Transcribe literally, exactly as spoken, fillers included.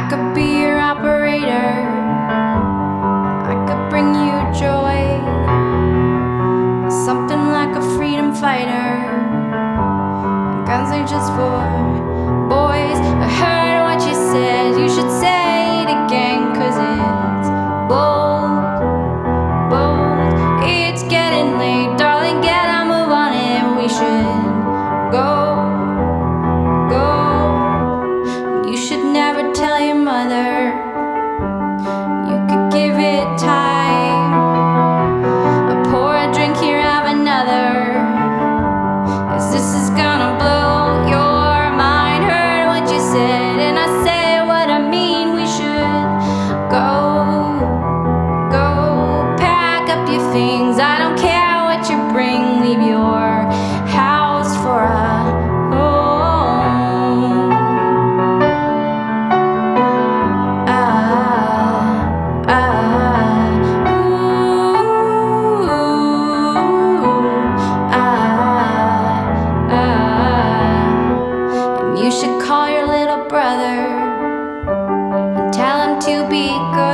I could be your operator, I could bring you joy, something like a freedom fighter. Guns are just for boys. I heard what you said, you should say it again, cause it's bold, bold. It's getting late, darling, get a move on it. We should go, go. You should never tell your mother, you could give it time. I'll pour a drink here, have another, cause this is gonna blow your mind. Heard what you said, and I say what I mean. We should go, go. Pack up your things, I don't care what you bring. Leave your house for a home. Ah, ah, ooh, ah, ah. And you should call your little brother and tell him to be good.